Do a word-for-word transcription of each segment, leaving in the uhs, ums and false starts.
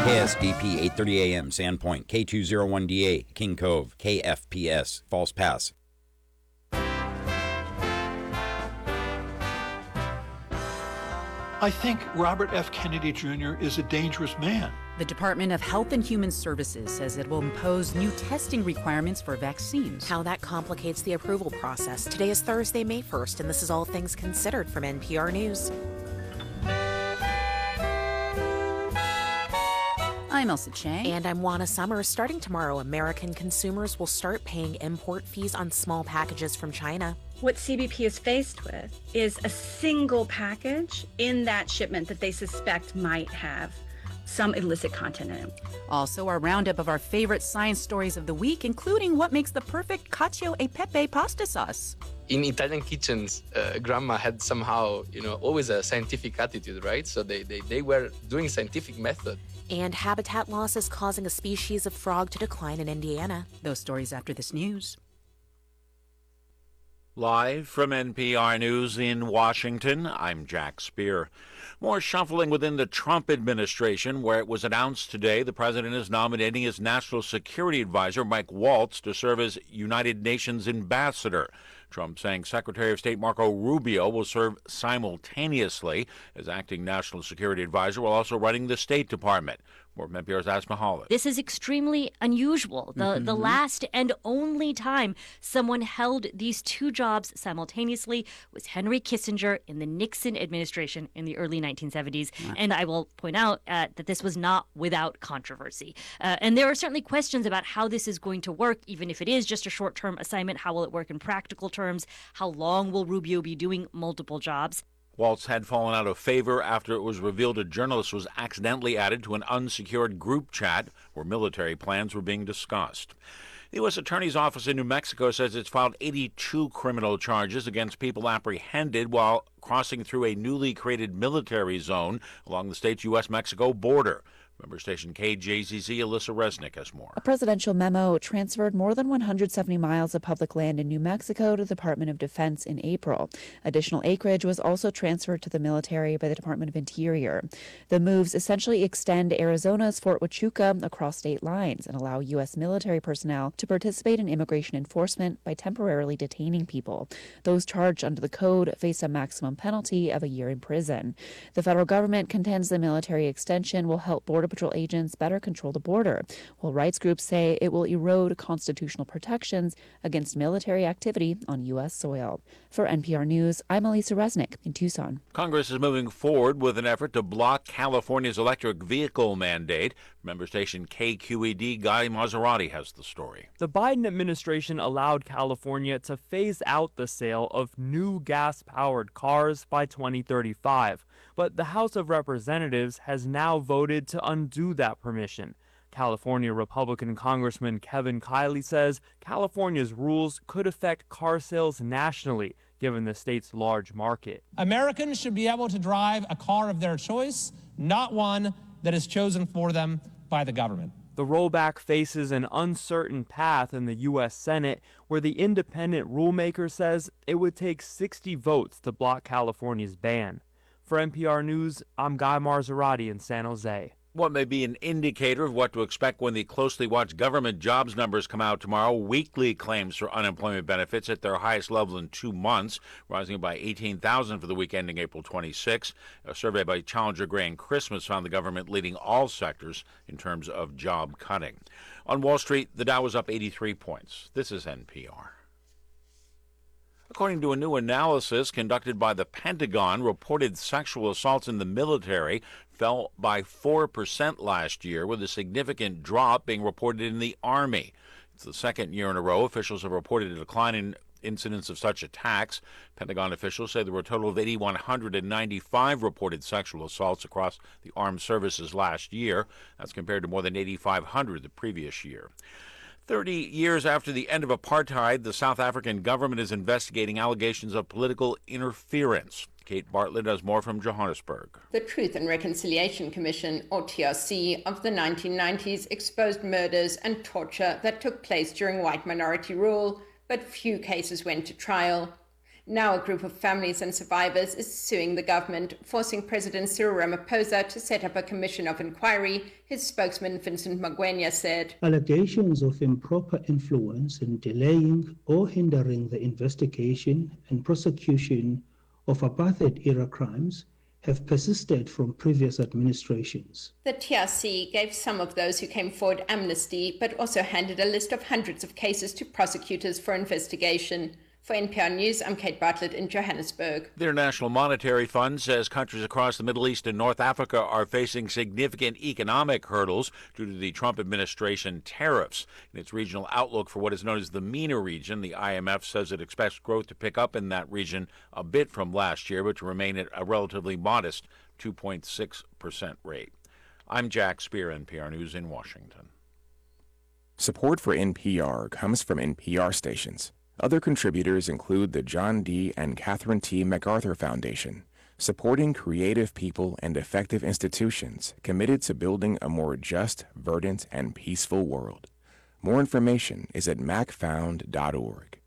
K S D P eight thirty A M, Sandpoint, K two oh one D A, King Cove, K F P S, False Pass. I think Robert F. Kennedy Junior is a dangerous man. The Department of Health and Human Services says it will impose new testing requirements for vaccines. How that complicates the approval process. Today is Thursday, May first, and this is All Things Considered from N P R News. I'm Elsa Chang. And I'm Juana Summers. Starting tomorrow, American consumers will start paying import fees on small packages from China. What C B P is faced with is a single package in that shipment that they suspect might have some illicit content in it. Also, our roundup of our favorite science stories of the week, including what makes the perfect cacio e pepe pasta sauce. In Italian kitchens, uh, grandma had somehow, you know, always a scientific attitude, right? So they, they, they were doing scientific method. And habitat loss is causing a species of frog to decline in Indiana. Those stories after this news. Live from N P R News in Washington, I'm Jack Speer. More shuffling within the Trump administration, where it was announced today the president is nominating his national security advisor, Mike Waltz, to serve as United Nations ambassador. Trump saying Secretary of State Marco Rubio will serve simultaneously as acting national security advisor while also running the State Department. More from N P R's Asma Hollis. This is extremely unusual. The mm-hmm. the last and only time someone held these two jobs simultaneously was Henry Kissinger in the Nixon administration in the early nineteen seventies. Yeah. And I will point out uh, that this was not without controversy. Uh, and there are certainly questions about how this is going to work, even if it is just a short-term assignment. How will it work in practical terms? How long will Rubio be doing multiple jobs? Waltz had fallen out of favor after it was revealed a journalist was accidentally added to an unsecured group chat where military plans were being discussed. The U S Attorney's Office in New Mexico says it's filed eighty-two criminal charges against people apprehended while crossing through a newly created military zone along the state's U S Mexico border. Member station K J Z Z, Alyssa Resnick has more. A presidential memo transferred more than one hundred seventy miles of public land in New Mexico to the Department of Defense in April. Additional acreage was also transferred to the military by the Department of Interior. The moves essentially extend Arizona's Fort Huachuca across state lines and allow U S military personnel to participate in immigration enforcement by temporarily detaining people. Those charged under the code face a maximum penalty of a year in prison. The federal government contends the military extension will help Border Patrol agents better control the border, while rights groups say it will erode constitutional protections against military activity on U S soil. For N P R News, I'm Elisa Resnick in Tucson. Congress is moving forward with an effort to block California's electric vehicle mandate. Member station K Q E D Guy Maserati has the story. The Biden administration allowed California to phase out the sale of new gas-powered cars by twenty thirty-five. But the House of Representatives has now voted to undo that permission. California Republican Congressman Kevin Kiley says California's rules could affect car sales nationally, given the state's large market. Americans should be able to drive a car of their choice, not one that is chosen for them by the government. The rollback faces an uncertain path in the U S Senate, where the independent rulemaker says it would take sixty votes to block California's ban. For N P R News, I'm Guy Maserati in San Jose. What may be an indicator of what to expect when the closely watched government jobs numbers come out tomorrow. Weekly claims for unemployment benefits at their highest level in two months, rising by eighteen thousand for the week ending April twenty-sixth. A survey by Challenger Gray and Christmas found the government leading all sectors in terms of job cutting. On Wall Street, the Dow was up eighty-three points. This is N P R. According to a new analysis conducted by the Pentagon, reported sexual assaults in the military fell by four percent last year, with a significant drop being reported in the Army. It's the second year in a row officials have reported a decline in incidents of such attacks. Pentagon officials say there were a total of eight thousand one hundred ninety-five reported sexual assaults across the armed services last year. That's compared to more than eight thousand five hundred the previous year. Thirty years after the end of apartheid, the South African government is investigating allegations of political interference. Kate Bartlett has more from Johannesburg. The Truth and Reconciliation Commission, or T R C, of the nineteen nineties exposed murders and torture that took place during white minority rule, but few cases went to trial. Now a group of families and survivors is suing the government, forcing President Cyril Ramaphosa to set up a commission of inquiry, his spokesman Vincent Magwenya said. Allegations of improper influence in delaying or hindering the investigation and prosecution of apartheid-era crimes have persisted from previous administrations. The T R C gave some of those who came forward amnesty, but also handed a list of hundreds of cases to prosecutors for investigation. For N P R News, I'm Kate Bartlett in Johannesburg. The International Monetary Fund says countries across the Middle East and North Africa are facing significant economic hurdles due to the Trump administration tariffs. In its regional outlook for what is known as the MENA region, the I M F says it expects growth to pick up in that region a bit from last year, but to remain at a relatively modest two point six percent rate. I'm Jack Spear, N P R News in Washington. Support for N P R comes from N P R stations. Other contributors include the John D. and Catherine T. MacArthur Foundation, supporting creative people and effective institutions committed to building a more just, verdant, and peaceful world. More information is at mac found dot org.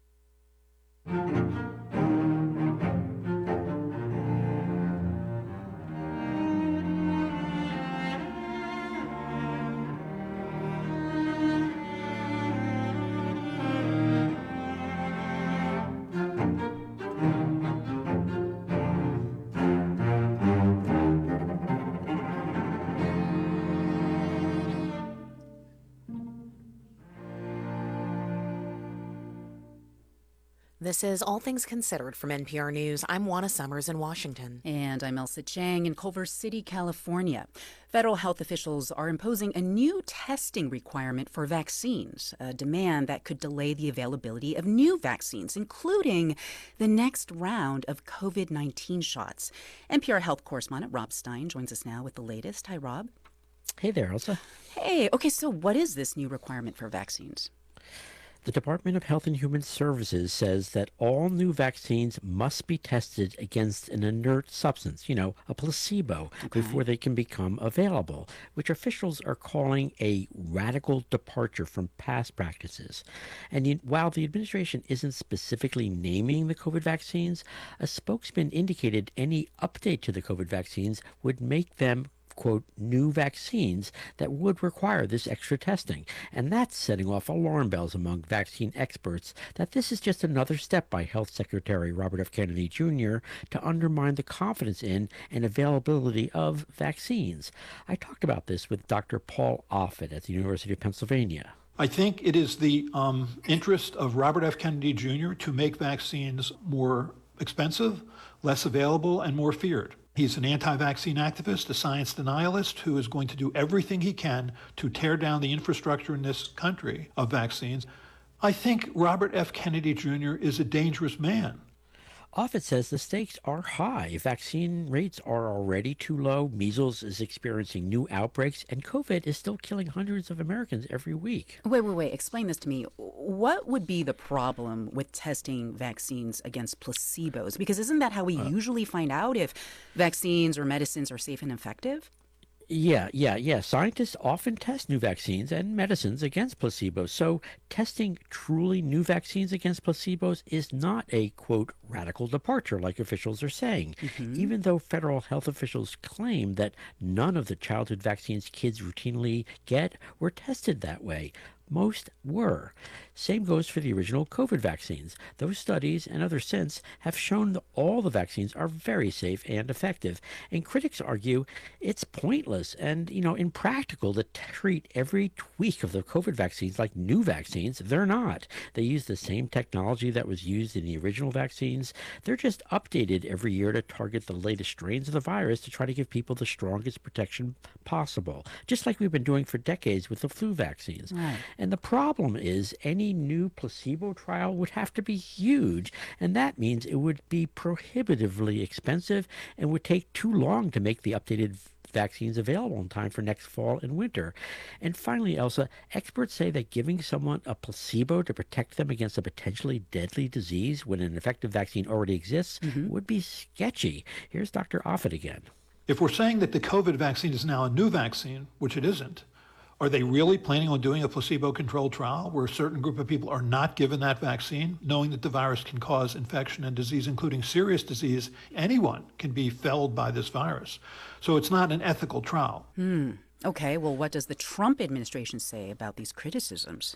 This is All Things Considered from N P R News. I'm Juana Summers in Washington. And I'm Elsa Chang in Culver City, California. Federal health officials are imposing a new testing requirement for vaccines, a demand that could delay the availability of new vaccines, including the next round of COVID nineteen shots. N P R health correspondent Rob Stein joins us now with the latest. Hi, Rob. Hey there, Elsa. Hey, okay, so what is this new requirement for vaccines? The Department of Health and Human Services says that all new vaccines must be tested against an inert substance, you know, a placebo, okay, before they can become available, which officials are calling a radical departure from past practices. And while the administration isn't specifically naming the COVID vaccines, a spokesman indicated any update to the COVID vaccines would make them quote, new vaccines that would require this extra testing. And that's setting off alarm bells among vaccine experts that this is just another step by Health Secretary Robert F. Kennedy Junior to undermine the confidence in and availability of vaccines. I talked about this with Doctor Paul Offit at the University of Pennsylvania. I think it is the um, interest of Robert F. Kennedy Junior to make vaccines more expensive, less available, and more feared. He's an anti-vaccine activist, a science denialist who is going to do everything he can to tear down the infrastructure in this country of vaccines. I think Robert F. Kennedy Junior is a dangerous man. Offit says the stakes are high. Vaccine rates are already too low. Measles is experiencing new outbreaks, and COVID is still killing hundreds of Americans every week. Wait, wait, wait. Explain this to me. What would be the problem with testing vaccines against placebos? Because isn't that how we uh, usually find out if vaccines or medicines are safe and effective? Yeah, yeah, yeah. Scientists often test new vaccines and medicines against placebos. So testing truly new vaccines against placebos is not a, quote, radical departure like officials are saying. Mm-hmm. Even though federal health officials claim that none of the childhood vaccines kids routinely get were tested that way. Most were. Same goes for the original COVID vaccines. Those studies and others since have shown that all the vaccines are very safe and effective. And critics argue it's pointless and, you know, impractical to treat every tweak of the COVID vaccines like new vaccines. They're not. They use the same technology that was used in the original vaccines. They're just updated every year to target the latest strains of the virus to try to give people the strongest protection possible, just like we've been doing for decades with the flu vaccines. Right. And the problem is any new placebo trial would have to be huge, and that means it would be prohibitively expensive and would take too long to make the updated vaccines available in time for next fall and winter. And finally, Elsa, experts say that giving someone a placebo to protect them against a potentially deadly disease when an effective vaccine already exists mm-hmm. would be sketchy. Here's Doctor Offit again. If we're saying that the COVID vaccine is now a new vaccine, which it isn't, Are they really planning on doing a placebo-controlled trial where a certain group of people are not given that vaccine, knowing that the virus can cause infection and disease, including serious disease? Anyone can be felled by this virus. So it's not an ethical trial. Hmm. Okay, well, what does the Trump administration say about these criticisms?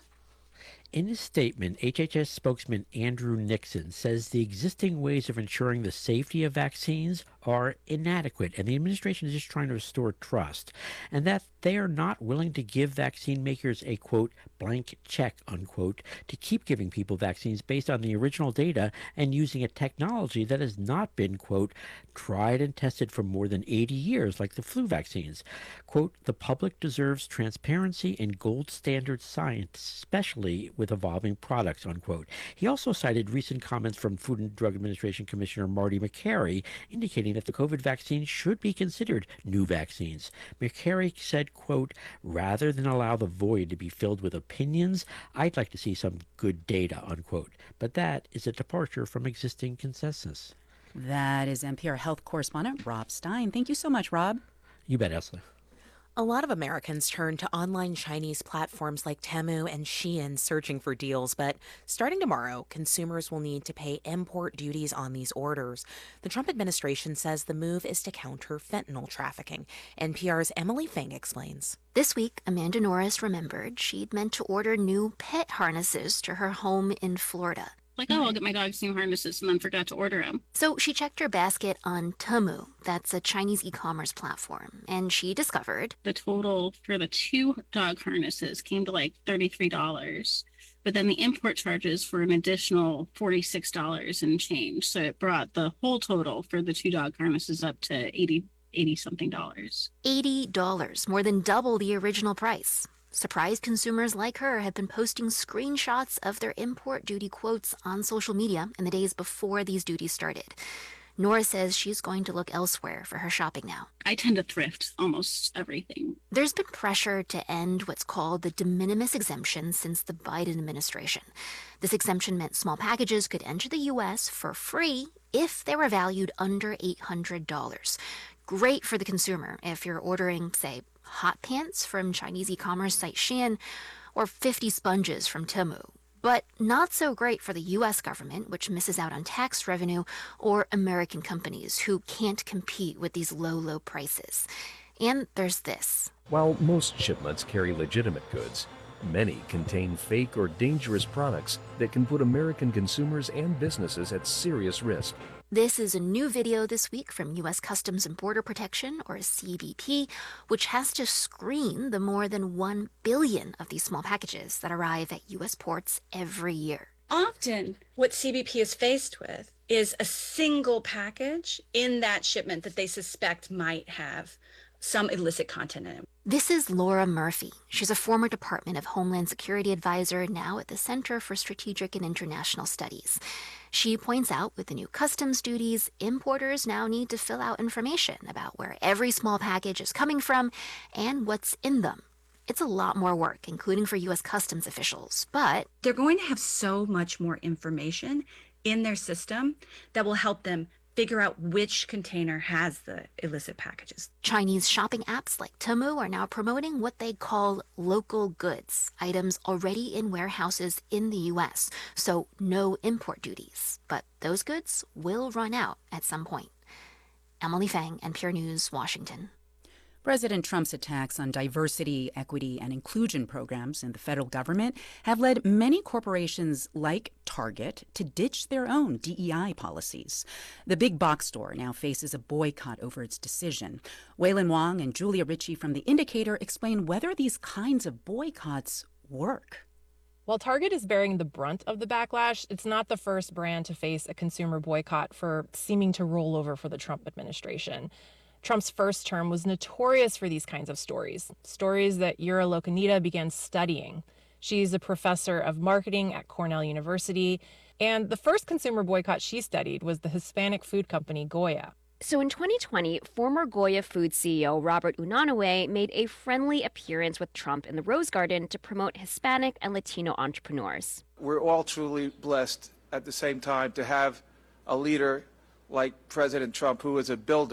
In his statement, H H S spokesman Andrew Nixon says the existing ways of ensuring the safety of vaccines are inadequate, and the administration is just trying to restore trust, and that they are not willing to give vaccine makers a, quote, blank check, unquote, to keep giving people vaccines based on the original data and using a technology that has not been, quote, tried and tested for more than eighty years, like the flu vaccines. Quote, the public deserves transparency and gold standard science, especially with evolving products, unquote. He also cited recent comments from Food and Drug Administration Commissioner Marty Makary, indicating that the COVID vaccine should be considered new vaccines. Makary said, quote, rather than allow the void to be filled with opinions, I'd like to see some good data, unquote. But that is a departure from existing consensus. That is N P R health correspondent Rob Stein. Thank you so much, Rob. You bet, Esla. A lot of Americans turn to online Chinese platforms like Temu and Shein searching for deals, but starting tomorrow, consumers will need to pay import duties on these orders. The Trump administration says the move is to counter fentanyl trafficking. N P R's Emily Feng explains. This week, Amanda Norris remembered she'd meant to order new pet harnesses to her home in Florida. Like, oh, I'll get my dogs new harnesses, and then forgot to order them. So she checked her basket on Temu. That's a Chinese e-commerce platform. And she discovered the total for the two dog harnesses came to like thirty-three dollars. But then the import charges were an additional forty-six dollars and change. So it brought the whole total for the two dog harnesses up to eighty, eighty something dollars. eighty dollars, more than double the original price. Surprised consumers like her had been posting screenshots of their import duty quotes on social media in the days before these duties started. Nora says she's going to look elsewhere for her shopping now. I tend to thrift almost everything. There's been pressure to end what's called the de minimis exemption since the Biden administration. This exemption meant small packages could enter the U S for free if they were valued under eight hundred dollars. Great for the consumer if you're ordering, say, hot pants from Chinese e-commerce site Shein or fifty sponges from Temu. But not so great for the U S government, which misses out on tax revenue, or American companies who can't compete with these low, low prices. And there's this. While most shipments carry legitimate goods, many contain fake or dangerous products that can put American consumers and businesses at serious risk. This is a new video this week from U S Customs and Border Protection, or C B P, which has to screen the more than one billion of these small packages that arrive at U S ports every year. Often, what C B P is faced with is a single package in that shipment that they suspect might have some illicit content in it. This is Laura Murphy. She's a former Department of Homeland Security advisor, now at the Center for Strategic and International Studies. She points out with the new customs duties, importers now need to fill out information about where every small package is coming from and what's in them. It's a lot more work, including for U S customs officials, but they're going to have so much more information in their system that will help them figure out which container has the illicit packages. Chinese shopping apps like Temu are now promoting what they call local goods, items already in warehouses in the U S, so no import duties. But those goods will run out at some point. Emily Feng, N P R News, Washington. President Trump's attacks on diversity, equity, and inclusion programs in the federal government have led many corporations like Target to ditch their own D E I policies. The big box store now faces a boycott over its decision. Waylon Wong and Julia Ritchie from The Indicator explain whether these kinds of boycotts work. While Target is bearing the brunt of the backlash, it's not the first brand to face a consumer boycott for seeming to roll over for the Trump administration. Trump's first term was notorious for these kinds of stories, stories that Yura Lokanita began studying. She's a professor of marketing at Cornell University, and the first consumer boycott she studied was the Hispanic food company Goya. So in twenty twenty, former Goya food C E O Robert Unanue made a friendly appearance with Trump in the Rose Garden to promote Hispanic and Latino entrepreneurs. We're all truly blessed at the same time to have a leader like President Trump, who is a builder.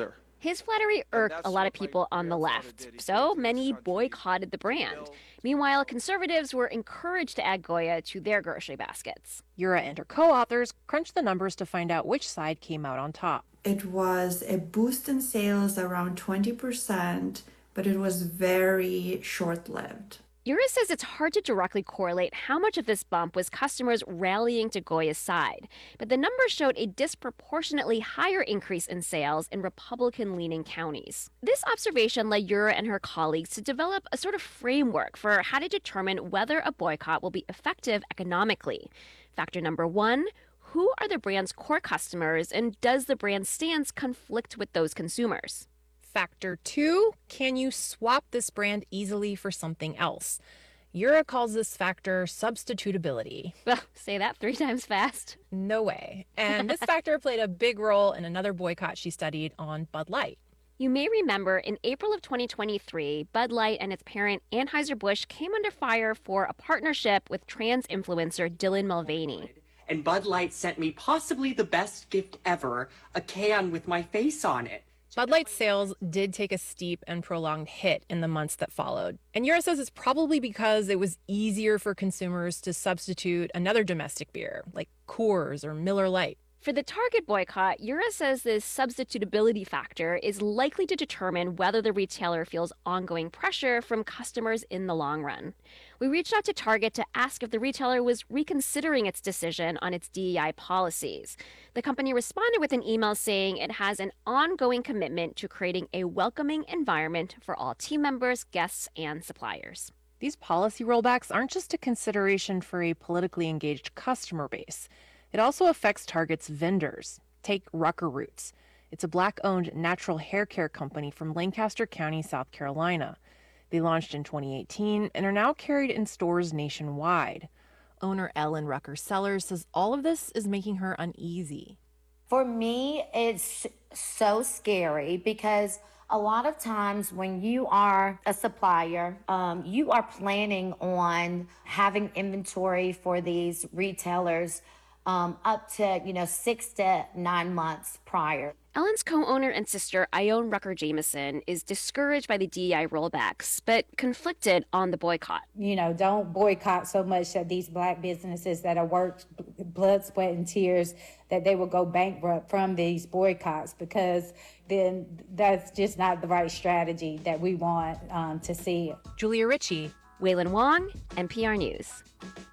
His flattery irked a lot of people on the left, so many boycotted the brand. Meanwhile, conservatives were encouraged to add Goya to their grocery baskets. Yura and her co-authors crunched the numbers to find out which side came out on top. It was a boost in sales around twenty percent, but it was very short-lived. Yura says it's hard to directly correlate how much of this bump was customers rallying to Goya's side, but the numbers showed a disproportionately higher increase in sales in Republican-leaning counties. This observation led Yura and her colleagues to develop a sort of framework for how to determine whether a boycott will be effective economically. Factor number one, who are the brand's core customers, and does the brand's stance conflict with those consumers? Factor two, can you swap this brand easily for something else? Yura calls this factor substitutability. Well, say that three times fast. No way. And this factor played a big role in another boycott she studied on Bud Light. You may remember in April of twenty twenty-three, Bud Light and its parent Anheuser-Busch came under fire for a partnership with trans influencer Dylan Mulvaney. And Bud Light sent me possibly the best gift ever, a can with my face on it. Bud Light's sales did take a steep and prolonged hit in the months that followed. And Yura says it's probably because it was easier for consumers to substitute another domestic beer, like Coors or Miller Lite. For the Target boycott, Yura says this substitutability factor is likely to determine whether the retailer feels ongoing pressure from customers in the long run. We reached out to Target to ask if the retailer was reconsidering its decision on its D E I policies. The company responded with an email saying it has an ongoing commitment to creating a welcoming environment for all team members, guests, and suppliers. These policy rollbacks aren't just a consideration for a politically engaged customer base. It also affects Target's vendors. Take Rucker Roots. It's a Black-owned natural hair care company from Lancaster County, South Carolina. They launched in twenty eighteen and are now carried in stores nationwide. Owner Ellen Rucker Sellers says all of this is making her uneasy. For me, it's so scary because a lot of times when you are a supplier, um, you are planning on having inventory for these retailers Um, up to, you know, six to nine months prior. Ellen's co-owner and sister, Ione Rucker Jameson, is discouraged by the D E I rollbacks, but conflicted on the boycott. You know, don't boycott so much of these Black businesses that are worked blood, sweat, and tears that they will go bankrupt from these boycotts, because then that's just not the right strategy that we want um, to see. Julia Ritchie, Waylon Wong, N P R News.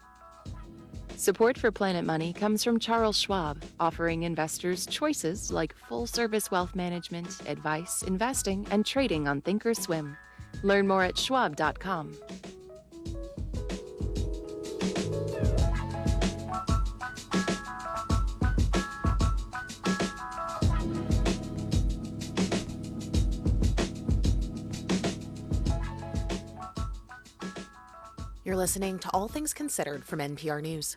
Support for Planet Money comes from Charles Schwab, offering investors choices like full-service wealth management, advice, investing, and trading on Thinkorswim. Learn more at schwab dot com. You're listening to All Things Considered from N P R News.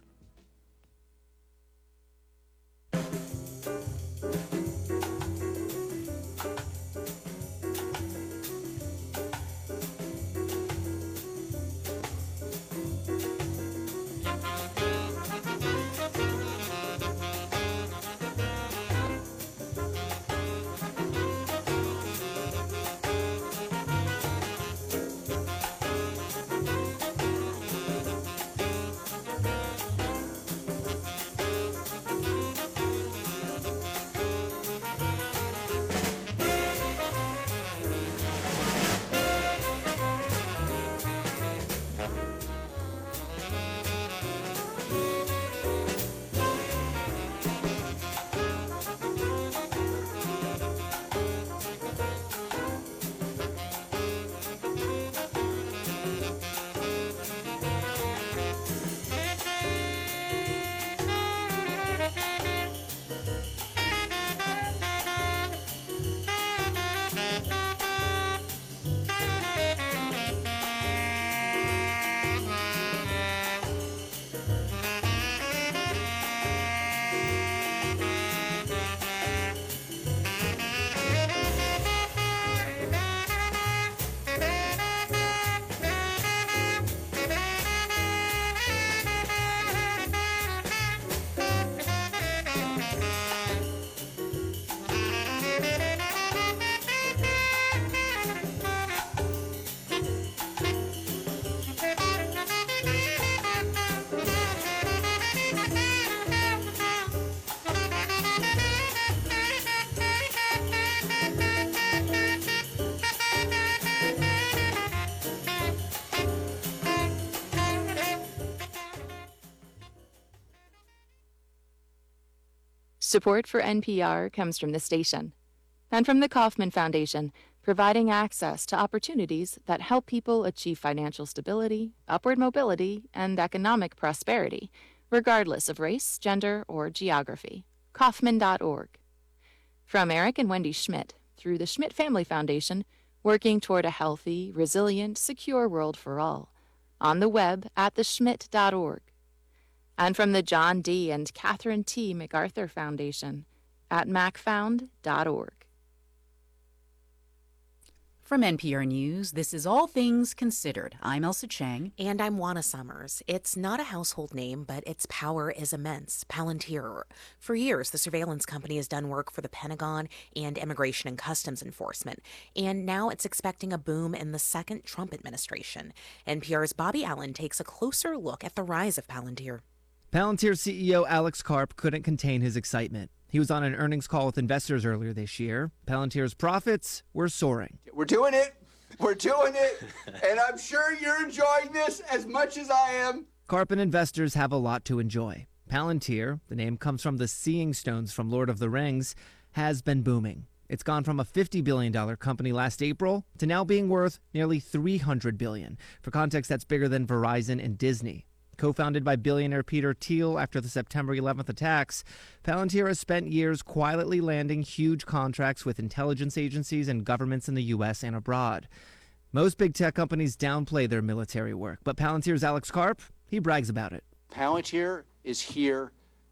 Support for N P R comes from the station and from the Kauffman Foundation, providing access to opportunities that help people achieve financial stability, upward mobility, and economic prosperity, regardless of race, gender, or geography. Kauffman dot org. From Eric and Wendy Schmidt, through the Schmidt Family Foundation, working toward a healthy, resilient, secure world for all. On the web at the schmidt dot org. And from the John D. and Catherine T. MacArthur Foundation at mac found dot org. From N P R News, this is All Things Considered. I'm Elsa Chang. And I'm Juana Summers. It's not a household name, but its power is immense. Palantir. For years, the surveillance company has done work for the Pentagon and Immigration and Customs Enforcement. And now it's expecting a boom in the second Trump administration. N P R's Bobby Allen takes a closer look at the rise of Palantir. Palantir C E O Alex Karp couldn't contain his excitement. He was on an earnings call with investors earlier this year. Palantir's profits were soaring. We're doing it. We're doing it. And I'm sure you're enjoying this as much as I am. Karp and investors have a lot to enjoy. Palantir, the name comes from the Seeing Stones from Lord of the Rings, has been booming. It's gone from a fifty billion dollars company last April to now being worth nearly three hundred billion dollars. For context, that's bigger than Verizon and Disney. Co-founded by billionaire Peter Thiel after the September eleventh attacks, Palantir has spent years quietly landing huge contracts with intelligence agencies and governments in the U S and abroad. Most big tech companies downplay their military work, but Palantir's Alex Karp, he brags about it. Palantir is here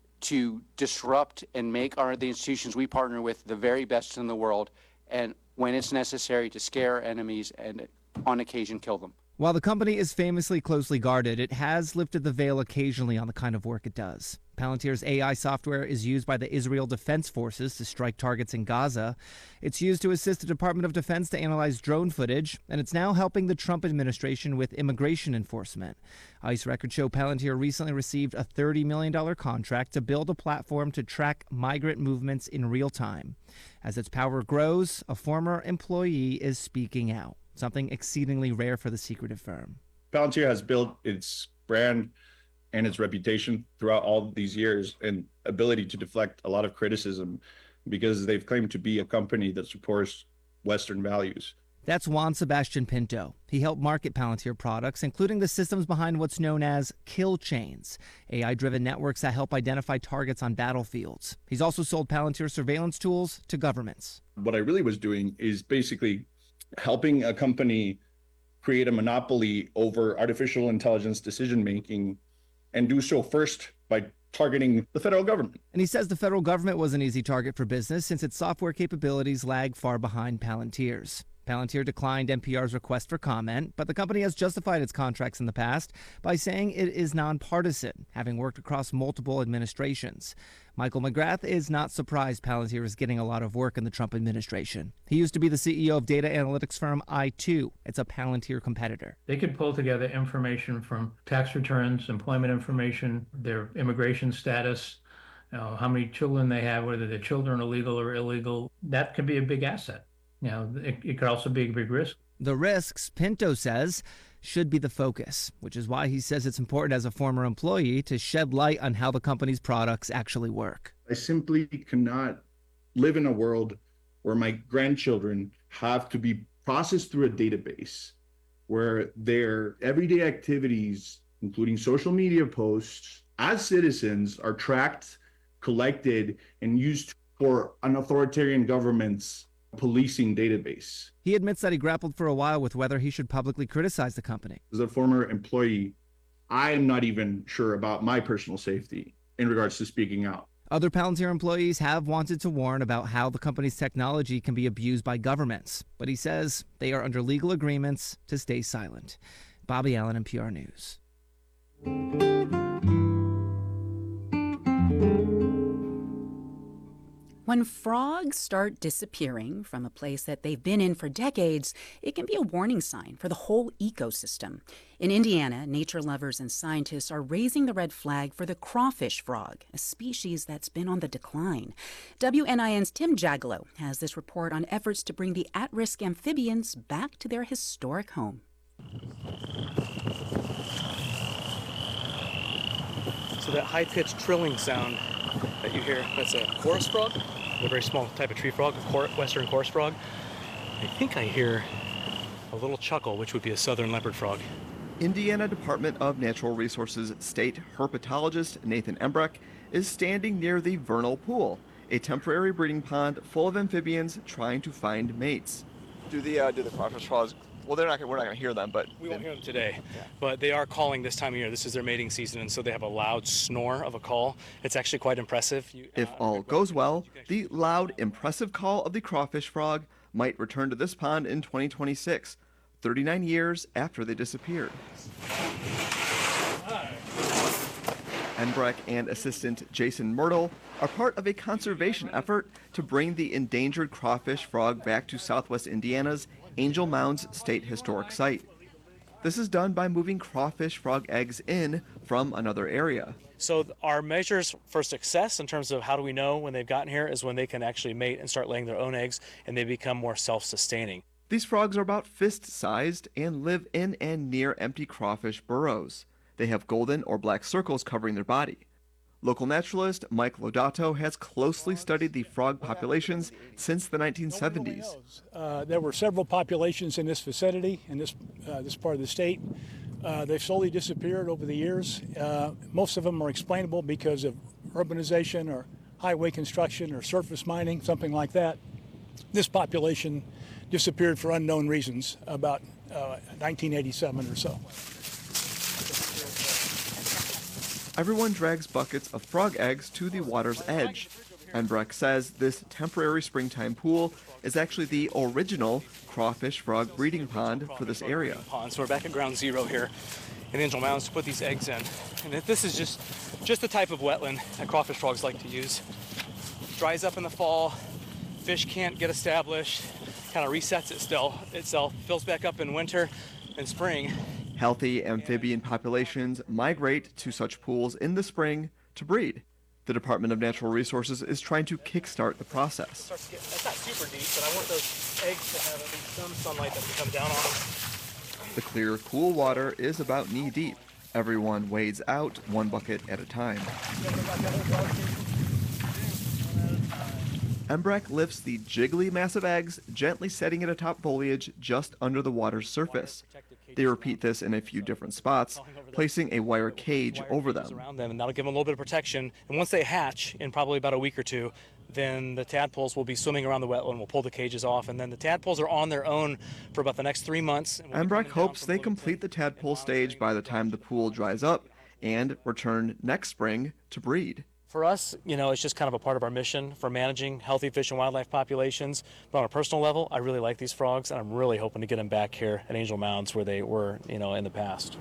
to disrupt and make our the institutions we partner with the very best in the world, and when it's necessary, to scare enemies and on occasion kill them. While the company is famously closely guarded, it has lifted the veil occasionally on the kind of work it does. Palantir's A I software is used by the Israel Defense Forces to strike targets in Gaza. It's used to assist the Department of Defense to analyze drone footage, and it's now helping the Trump administration with immigration enforcement. ICE records show Palantir recently received a thirty million dollars contract to build a platform to track migrant movements in real time. As its power grows, a former employee is speaking out. Something exceedingly rare for the secretive firm. Palantir has built its brand and its reputation throughout all these years and ability to deflect a lot of criticism because they've claimed to be a company that supports Western values. That's Juan Sebastian Pinto. He helped market Palantir products, including the systems behind what's known as kill chains, A I-driven networks that help identify targets on battlefields. He's also sold Palantir surveillance tools to governments. What I really was doing is basically helping a company create a monopoly over artificial intelligence decision-making and do so first by targeting the federal government. And he says the federal government was an easy target for business since its software capabilities lag far behind Palantir's. Palantir declined N P R's request for comment, but the company has justified its contracts in the past by saying it is nonpartisan, having worked across multiple administrations. Michael McGrath is not surprised Palantir is getting a lot of work in the Trump administration. He used to be the C E O of data analytics firm I two. It's a Palantir competitor. They could pull together information from tax returns, employment information, their immigration status, you know, how many children they have, whether their children are legal or illegal. That could be a big asset. You know, it, it could also be a big risk. The risks, Pinto says, should be the focus, which is why he says it's important as a former employee to shed light on how the company's products actually work. I simply cannot live in a world where my grandchildren have to be processed through a database where their everyday activities, including social media posts, as citizens, are tracked, collected, and used for an authoritarian government's policing database. He admits that he grappled for a while with whether he should publicly criticize the company. As a former employee, I am not even sure about my personal safety in regards to speaking out. Other Palantir employees have wanted to warn about how the company's technology can be abused by governments, but he says they are under legal agreements to stay silent. Bobby Allen, N P R News. When frogs start disappearing from a place that they've been in for decades, it can be a warning sign for the whole ecosystem. In Indiana, nature lovers and scientists are raising the red flag for the crawfish frog, a species that's been on the decline. W N I N's Tim Jagalow has this report on efforts to bring the at-risk amphibians back to their historic home. So that high-pitched trilling sound that you hear. That's a chorus frog, a very small type of tree frog, a cor- western chorus frog. I think I hear a little chuckle, which would be a southern leopard frog. Indiana Department of Natural Resources state herpetologist Nathan Embrecht is standing near the vernal pool, a temporary breeding pond full of amphibians trying to find mates. Do the uh, do the crawfish frogs? Well, they're not. Gonna, we're not going to hear them, but we won't hear them today. Yeah. But they are calling this time of year. This is their mating season, and so they have a loud snore of a call. It's actually quite impressive. You, if uh, all goes well, the loud, impressive call of the crawfish frog might return to this pond in twenty twenty-six, thirty-nine years after they disappeared. Embrecht and assistant Jason Myrtle are part of a conservation effort to bring the endangered crawfish frog back to southwest Indiana's Angel Mounds State Historic Site. This is done by moving crawfish frog eggs in from another area. So our measures for success in terms of how do we know when they've gotten here is when they can actually mate and start laying their own eggs and they become more self-sustaining. These frogs are about fist-sized and live in and near empty crawfish burrows. They have golden or black circles covering their body. Local naturalist Mike Lodato has closely studied the frog populations since the nineteen seventies. Uh, there were several populations in this vicinity, in this, uh, this part of the state. Uh, they've slowly disappeared over the years. Uh, most of them are explainable because of urbanization or highway construction or surface mining, something like that. This population disappeared for unknown reasons about uh, nineteen eighty-seven or so. Everyone drags buckets of frog eggs to the water's edge. Embrecht says this temporary springtime pool is actually the original crawfish frog breeding pond for this area. So we're back at ground zero here in Angel Mounds to put these eggs in. And this is just, just the type of wetland that crawfish frogs like to use. Dries up in the fall, fish can't get established, kind of resets it still, itself, fills back up in winter and spring. Healthy amphibian populations migrate to such pools in the spring to breed. The Department of Natural Resources is trying to kickstart the process. It's not super deep, but I want those eggs to have at least some sunlight that can come down on them. The clear, cool water is about knee deep. Everyone wades out one bucket at a time. Embrecht lifts the jiggly mass of eggs, gently setting it atop foliage just under the water's surface. They repeat this in a few different spots, placing a wire cage over them. Around them, and that'll give them a little bit of protection. And once they hatch, in probably about a week or two, then the tadpoles will be swimming around the wetland. We'll pull the cages off, and then the tadpoles are on their own for about the next three months. We'll Embrecht hopes they complete the tadpole stage by the time the pool dries up and return next spring to breed. For us, you know, it's just kind of a part of our mission for managing healthy fish and wildlife populations. But on a personal level, I really like these frogs, and I'm really hoping to get them back here at Angel Mounds where they were, you know, in the past.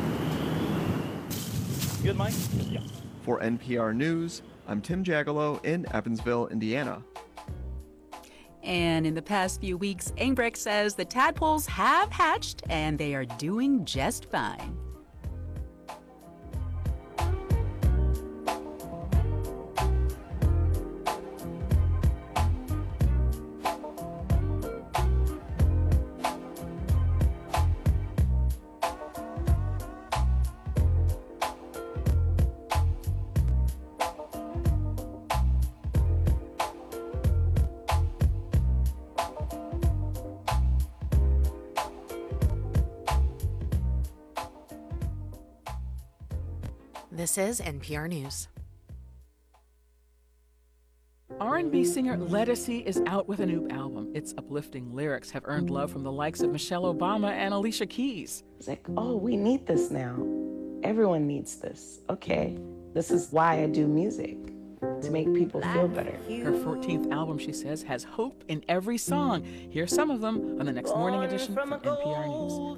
Good, Mike? Yeah. For N P R News, I'm Tim Jagalow in Evansville, Indiana. And in the past few weeks, Embrecht says the tadpoles have hatched and they are doing just fine. This is N P R News. R and B singer Ledisi is out with a new album. Its uplifting lyrics have earned love from the likes of Michelle Obama and Alicia Keys. It's like, oh, we need this now. Everyone needs this. Okay, this is why I do music, to make people feel better. Her fourteenth album, she says, has hope in every song. Here's some of them on the next morning edition from N P R News.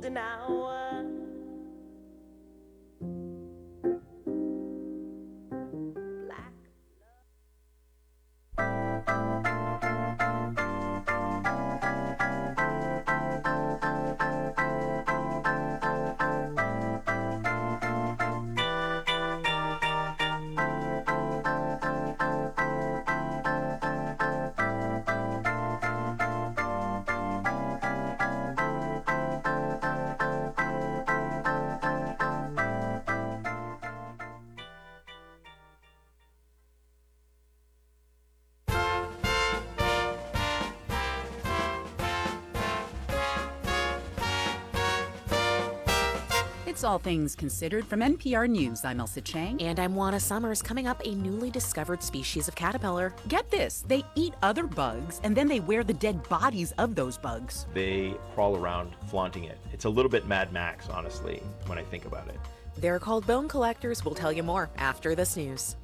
It's All Things Considered from N P R News. I'm Elsa Chang. And I'm Juana Summers. Coming up, a newly discovered species of caterpillar. Get this, they eat other bugs and then they wear the dead bodies of those bugs. They crawl around flaunting it. It's a little bit Mad Max, honestly, when I think about it. They're called bone collectors. We'll tell you more after this news.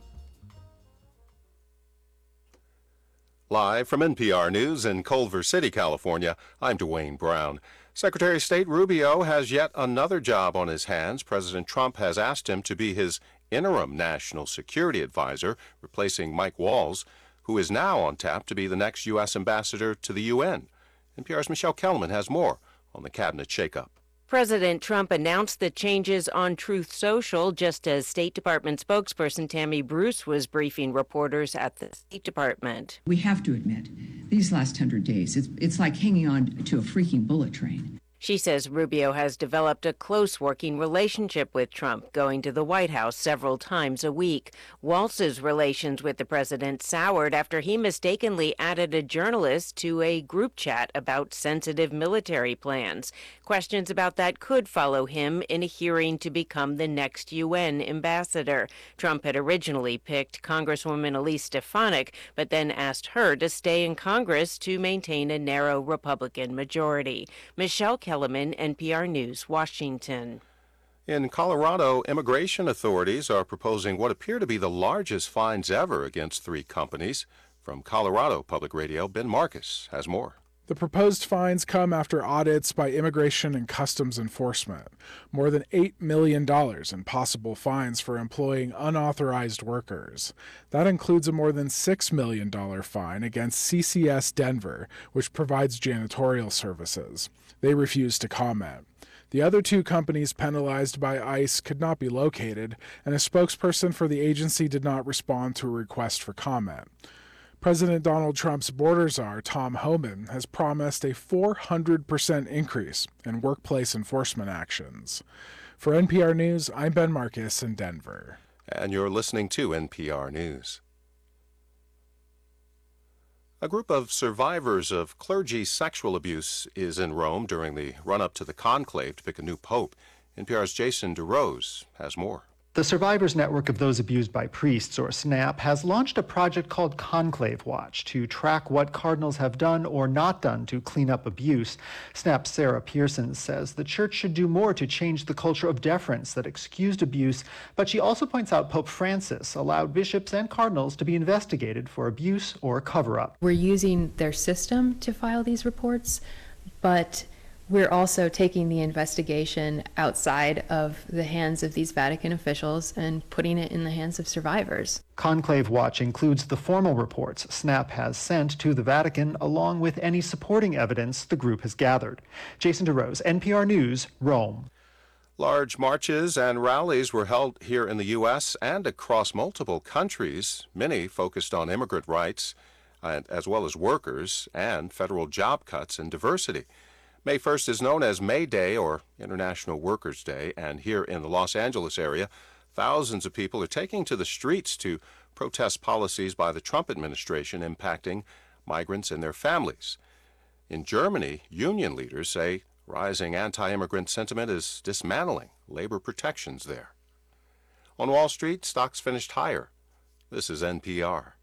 Live from N P R News in Culver City, California, I'm Dwayne Brown. Secretary of State Rubio has yet another job on his hands. President Trump has asked him to be his interim national security advisor, replacing Mike Walls, who is now on tap to be the next U S ambassador to the U N. N P R's Michelle Kellerman has more on the cabinet shakeup. President Trump announced the changes on Truth Social just as State Department spokesperson Tammy Bruce was briefing reporters at the State Department. We have to admit, these last hundred days, it's, it's like hanging on to a freaking bullet train. She says Rubio has developed a close working relationship with Trump, going to the White House several times a week. Walz's relations with the president soured after he mistakenly added a journalist to a group chat about sensitive military plans. Questions about that could follow him in a hearing to become the next U N ambassador. Trump had originally picked Congresswoman Elise Stefanik, but then asked her to stay in Congress to maintain a narrow Republican majority. Michelle Kellerman, N P R News, Washington. In Colorado, immigration authorities are proposing what appear to be the largest fines ever against three companies. From Colorado Public Radio, Ben Marcus has more. The proposed fines come after audits by Immigration and Customs Enforcement. More than eight million dollars in possible fines for employing unauthorized workers. That includes a more than six million dollars fine against C C S Denver, which provides janitorial services. They refused to comment. The other two companies penalized by ICE could not be located, and a spokesperson for the agency did not respond to a request for comment. President Donald Trump's border czar, Tom Homan, has promised a four hundred percent increase in workplace enforcement actions. For N P R News, I'm Ben Marcus in Denver. And you're listening to N P R News. A group of survivors of clergy sexual abuse is in Rome during the run-up to the conclave to pick a new pope. N P R's Jason DeRose has more. The Survivors Network of Those Abused by Priests, or SNAP, has launched a project called Conclave Watch to track what cardinals have done or not done to clean up abuse. SNAP's Sarah Pearson says the church should do more to change the culture of deference that excused abuse, but she also points out Pope Francis allowed bishops and cardinals to be investigated for abuse or cover-up. We're using their system to file these reports, but we're also taking the investigation outside of the hands of these Vatican officials and putting it in the hands of survivors. Conclave Watch includes the formal reports SNAP has sent to the Vatican, along with any supporting evidence the group has gathered. Jason DeRose, N P R News, Rome. Large marches and rallies were held here in the U S and across multiple countries, many focused on immigrant rights, uh, as well as workers and federal job cuts and diversity. May first is known as May Day, or International Workers' Day, and here in the Los Angeles area, thousands of people are taking to the streets to protest policies by the Trump administration impacting migrants and their families. In Germany, union leaders say rising anti-immigrant sentiment is dismantling labor protections there. On Wall Street, stocks finished higher. This is N P R.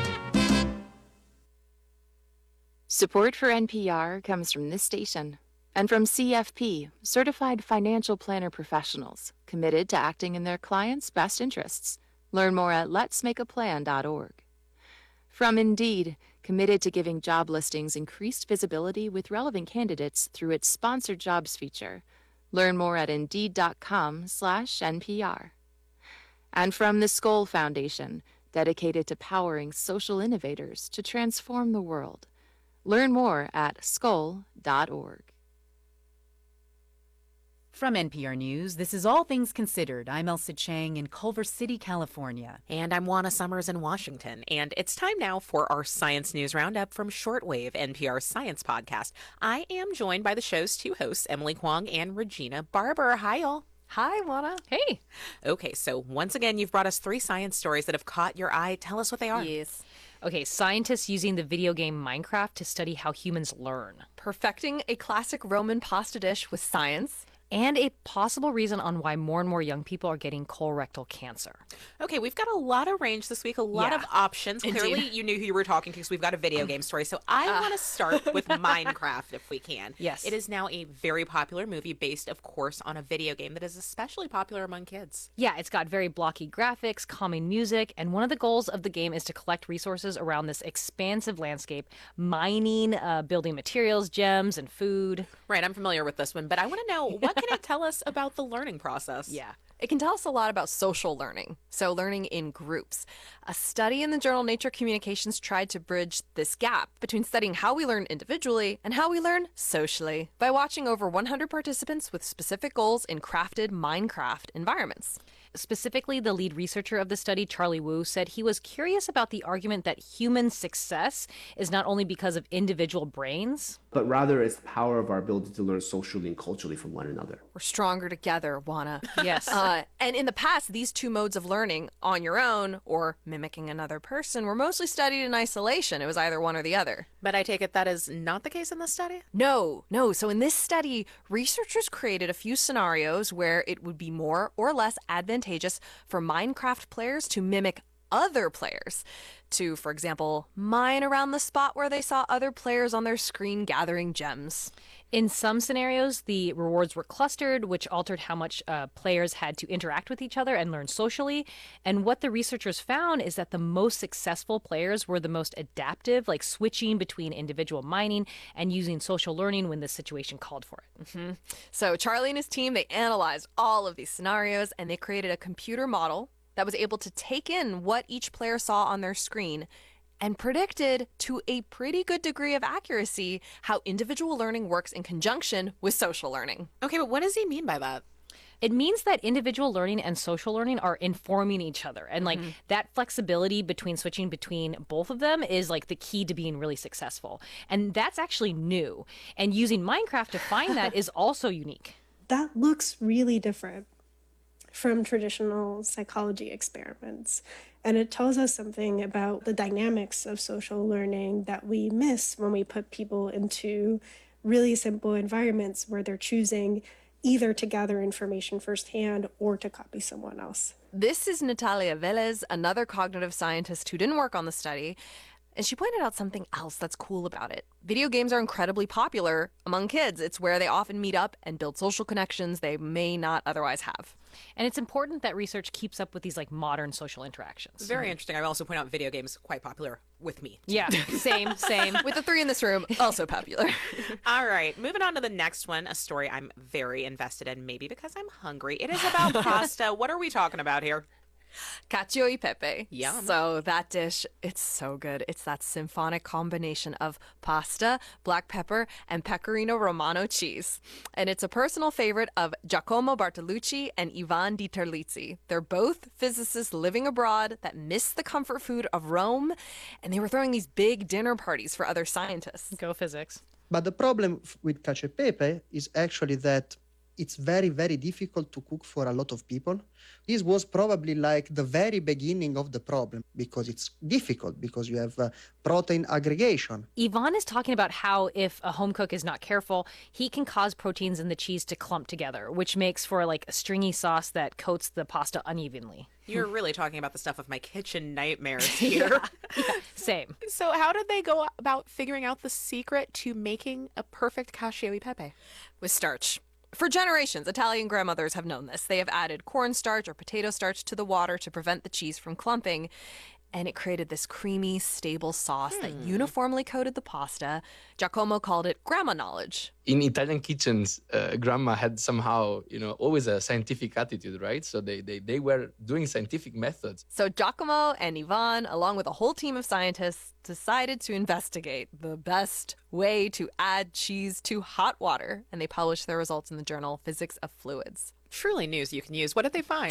Support for N P R comes from this station And from C F P, Certified Financial Planner Professionals, committed to acting in their clients' best interests. Learn more at lets make a plan dot org. From Indeed, committed to giving job listings increased visibility with relevant candidates through its sponsored jobs feature. Learn more at indeed.com slash NPR. And from the Skoll Foundation, dedicated to powering social innovators to transform the world. Learn more at skoll dot org. From N P R News, this is All Things Considered. I'm Elsa Chang in Culver City, California. And I'm Juana Summers in Washington. And it's time now for our Science News Roundup from Shortwave, N P R's science podcast. I am joined by the show's two hosts, Emily Kwong and Regina Barber. Hi, y'all. Hi, Juana. Hey. Okay, so once again, you've brought us three science stories that have caught your eye. Tell us what they are. Yes. Okay, scientists using the video game Minecraft to study how humans learn. Perfecting a classic Roman pasta dish with science. And a possible reason on why more and more young people are getting colorectal cancer. Okay, we've got a lot of range this week, a lot Yeah. of options. Indeed. Clearly, you knew who you were talking to because we've got a video game story. So I Uh. want to start with Minecraft if we can. Yes. It is now a very popular movie based, of course, on a video game that is especially popular among kids. Yeah, it's got very blocky graphics, calming music, and one of the goals of the game is to collect resources around this expansive landscape, mining, uh, building materials, gems, and food. Right, I'm familiar with this one, but I want to know, what can it tell us about the learning process? Yeah. It can tell us a lot about social learning, so learning in groups. A study in the journal Nature Communications tried to bridge this gap between studying how we learn individually and how we learn socially by watching over one hundred participants with specific goals in crafted Minecraft environments. Specifically, the lead researcher of the study, Charlie Wu, said he was curious about the argument that human success is not only because of individual brains, but rather it's the power of our ability to learn socially and culturally from one another. We're stronger together, Juana. Yes. Uh, and in the past, these two modes of learning, on your own or mimicking another person, were mostly studied in isolation. It was either one or the other. But I take it that is not the case in this study? No, no. So in this study, researchers created a few scenarios where it would be more or less advantageous for Minecraft players to mimic other players. To, for example, mine around the spot where they saw other players on their screen gathering gems. in some scenarios, the rewards were clustered, which altered how much uh, players had to interact with each other and learn socially. And what the researchers found is that the most successful players were the most adaptive, like switching between individual mining and using social learning when the situation called for it. Mm-hmm. So Charlie and his team, they analyzed all of these scenarios and they created a computer model that was able to take in what each player saw on their screen and predicted to a pretty good degree of accuracy how individual learning works in conjunction with social learning. Okay, but what does he mean by that? It means that individual learning and social learning are informing each other. And like mm-hmm. that flexibility between switching between both of them is like the key to being really successful. And that's actually new. And using Minecraft to find that is also unique. That looks really different from traditional psychology experiments. And it tells us something about the dynamics of social learning that we miss when we put people into really simple environments where they're choosing either to gather information firsthand or to copy someone else. This is Natalia Velez, another cognitive scientist who didn't work on the study. And she pointed out something else that's cool about it. Video games are incredibly popular among kids. It's where they often meet up and build social connections they may not otherwise have. And it's important that research keeps up with these like modern social interactions. Very interesting. I will also point out video games quite popular with me. Yeah, same, same. With the three in this room, also popular. All right, moving on to the next one, a story I'm very invested in, maybe because I'm hungry. It is about pasta. What are we talking about here? Cacio e pepe. Yum. So that dish, it's so good. It's that symphonic combination of pasta, black pepper, and pecorino romano cheese. And it's a personal favorite of Giacomo Bartolucci and Ivan Di Terlizzi. They're both physicists living abroad that miss the comfort food of Rome, and they were throwing these big dinner parties for other scientists. Go physics. But the problem with cacio e pepe is actually that it's very, very difficult to cook for a lot of people. This was probably like the very beginning of the problem because it's difficult because you have uh, protein aggregation. Yvonne is talking about how if a home cook is not careful, he can cause proteins in the cheese to clump together, which makes for like a stringy sauce that coats the pasta unevenly. You're really talking about the stuff of my kitchen nightmares here. yeah, yeah, same. So how did they go about figuring out the secret to making a perfect cacio e pepe? With starch. For generations, Italian grandmothers have known this. They have added cornstarch or potato starch to the water to prevent the cheese from clumping. And it created this creamy, stable sauce hmm. that uniformly coated the pasta. Giacomo called it grandma knowledge. In Italian kitchens, uh, grandma had somehow, you know, always a scientific attitude, right? So they, they, they were doing scientific methods. So Giacomo and Yvonne, along with a whole team of scientists, decided to investigate the best way to add cheese to hot water. And they published their results in the journal Physics of Fluids. Truly news you can use. What did they find?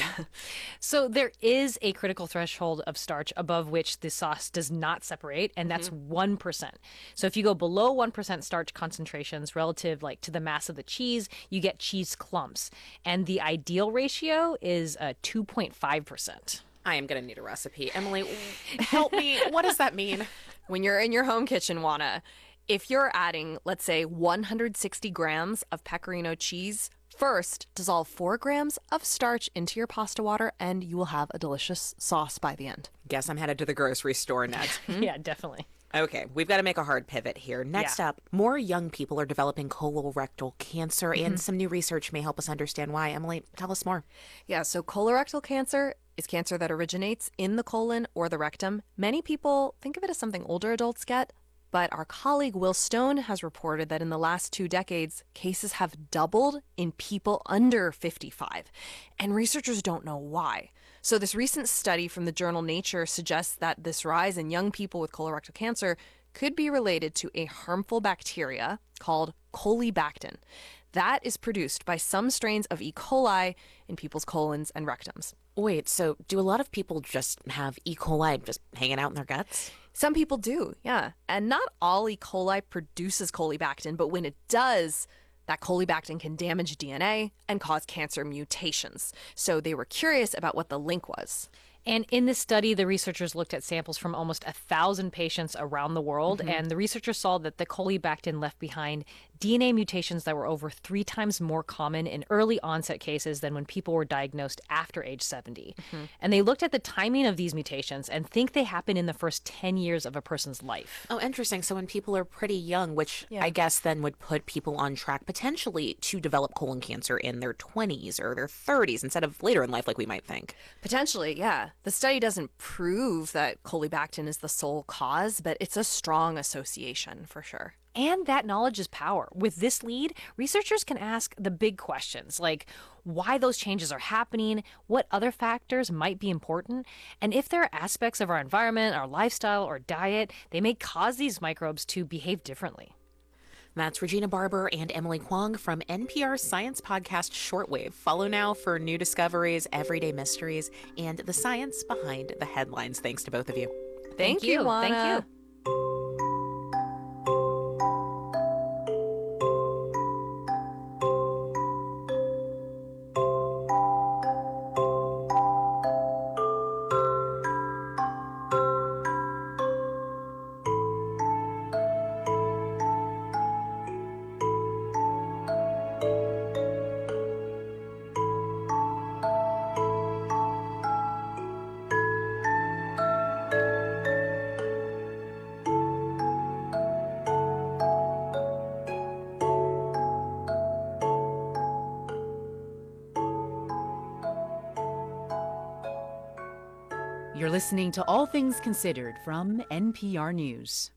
So there is a critical threshold of starch above which the sauce does not separate, and that's mm-hmm. one percent. So if you go below one percent starch concentrations relative like to the mass of the cheese, you get cheese clumps. And the ideal ratio is uh, two point five percent. I am going to need a recipe. Emily, help me. What does that mean? When you're in your home kitchen, Juana, if you're adding, let's say, one hundred sixty grams of Pecorino cheese, first, dissolve four grams of starch into your pasta water, and you will have a delicious sauce by the end. Guess I'm headed to the grocery store next. Yeah, definitely. Okay, we've got to make a hard pivot here. Next yeah. up, more young people are developing colorectal cancer, mm-hmm. and some new research may help us understand why. Emily, tell us more. Yeah, so colorectal cancer is cancer that originates in the colon or the rectum. Many people think of it as something older adults get, but our colleague Will Stone has reported that in the last two decades, cases have doubled in people under fifty-five, and researchers don't know why. So this recent study from the journal Nature suggests that this rise in young people with colorectal cancer could be related to a harmful bacteria called Colibactin. That is produced by some strains of E. coli in people's colons and rectums. Wait, so do a lot of people just have E. coli just hanging out in their guts? Some people do, yeah. And not all E. coli produces Colibactin, but when it does, that Colibactin can damage D N A and cause cancer mutations. So they were curious about what the link was. And in this study, the researchers looked at samples from almost a thousand patients around the world, mm-hmm. and the researchers saw that the Colibactin left behind D N A mutations that were over three times more common in early onset cases than when people were diagnosed after age seventy. Mm-hmm. And they looked at the timing of these mutations and think they happen in the first ten years of a person's life. Oh, interesting. So when people are pretty young, which yeah. I guess then would put people on track potentially to develop colon cancer in their twenties or their thirties instead of later in life like we might think. Potentially, yeah. The study doesn't prove that Colibactin is the sole cause, but it's a strong association for sure. And that knowledge is power. With this lead, researchers can ask the big questions like why those changes are happening, what other factors might be important, and if there are aspects of our environment, our lifestyle, or diet, they may cause these microbes to behave differently. That's Regina Barber and Emily Kwong from N P R's science podcast Shortwave. Follow now for new discoveries, everyday mysteries, and the science behind the headlines. Thanks to both of you. Thank, Thank you, Juana. Thank you. You're listening to All Things Considered from N P R News.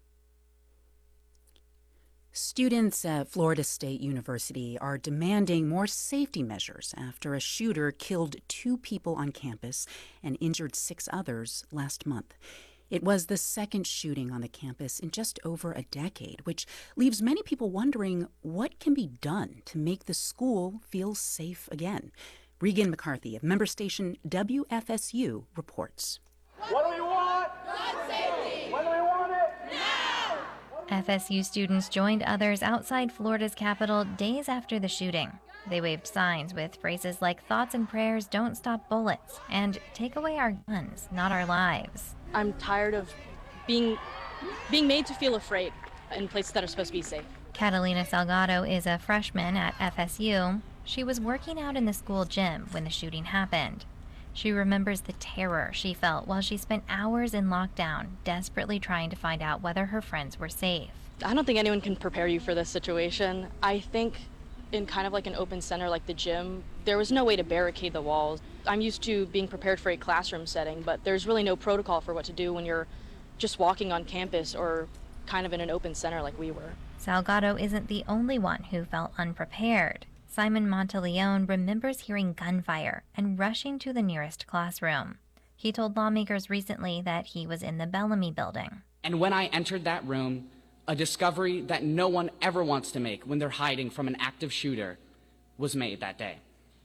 Students at Florida State University are demanding more safety measures after a shooter killed two people on campus and injured six others last month. It was the second shooting on the campus in just over a decade, which leaves many people wondering what can be done to make the school feel safe again. Regan McCarthy of member station W F S U reports. What do we want? Gun safety. When do we want it? Now. F S U students joined others outside Florida's Capitol days after the shooting. They waved signs with phrases like "Thoughts and prayers don't stop bullets" and "Take away our guns, not our lives." I'm tired of being being made to feel afraid in places that are supposed to be safe. Catalina Salgado is a freshman at F S U. She was working out in the school gym when the shooting happened. She remembers the terror she felt while she spent hours in lockdown, desperately trying to find out whether her friends were safe. I don't think anyone can prepare you for this situation. I think in kind of like an open center like the gym, there was no way to barricade the walls. I'm used to being prepared for a classroom setting, but there's really no protocol for what to do when you're just walking on campus or kind of in an open center like we were. Salgado isn't the only one who felt unprepared. Simon Monteleone remembers hearing gunfire and rushing to the nearest classroom. He told lawmakers recently that he was in the Bellamy building. And when I entered that room, a discovery that no one ever wants to make when they're hiding from an active shooter was made that day.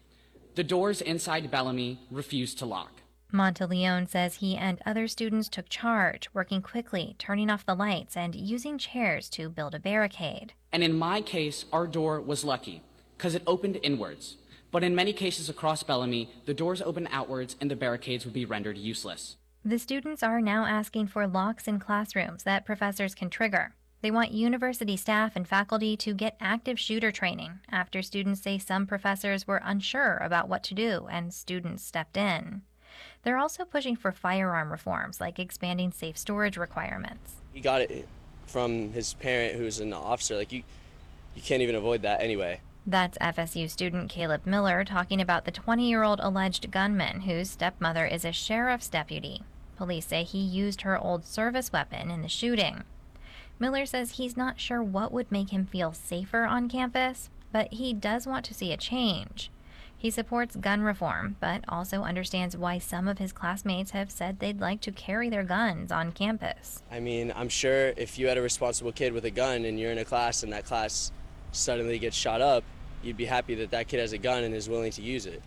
The doors inside Bellamy refused to lock. Monteleone says he and other students took charge, working quickly, turning off the lights, and using chairs to build a barricade. And in my case, our door was lucky, because it opened inwards. But in many cases across Bellamy, the doors open outwards and the barricades would be rendered useless. The students are now asking for locks in classrooms that professors can trigger. They want university staff and faculty to get active shooter training after students say some professors were unsure about what to do and students stepped in. They're also pushing for firearm reforms like expanding safe storage requirements. He got it from his parent who's an officer. Like you, you can't even avoid that anyway. That's F S U student Caleb Miller talking about the twenty-year-old alleged gunman whose stepmother is a sheriff's deputy. Police say he used her old service weapon in the shooting. Miller says he's not sure what would make him feel safer on campus, but he does want to see a change. He supports gun reform, but also understands why some of his classmates have said they'd like to carry their guns on campus. I mean, I'm sure if you had a responsible kid with a gun and you're in a class and that class suddenly gets shot up, you'd be happy that that kid has a gun and is willing to use it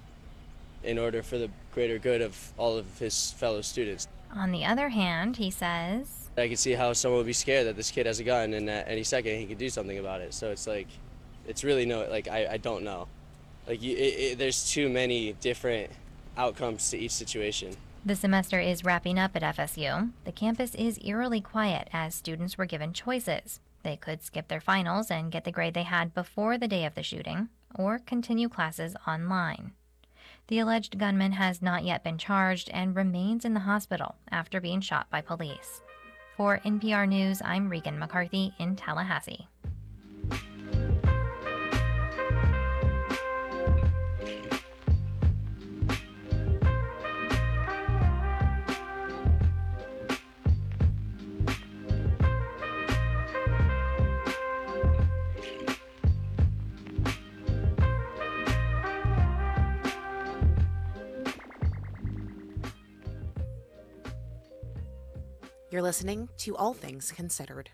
in order for the greater good of all of his fellow students. On the other hand, he says, I can see how someone would be scared that this kid has a gun and at any second he could do something about it. So it's like, it's really no, like, I, I don't know. Like, you, it, it, there's too many different outcomes to each situation. The semester is wrapping up at F S U. The campus is eerily quiet as students were given choices. They could skip their finals and get the grade they had before the day of the shooting, or continue classes online. The alleged gunman has not yet been charged and remains in the hospital after being shot by police. For N P R News, I'm Regan McCarthy in Tallahassee. You're listening to All Things Considered.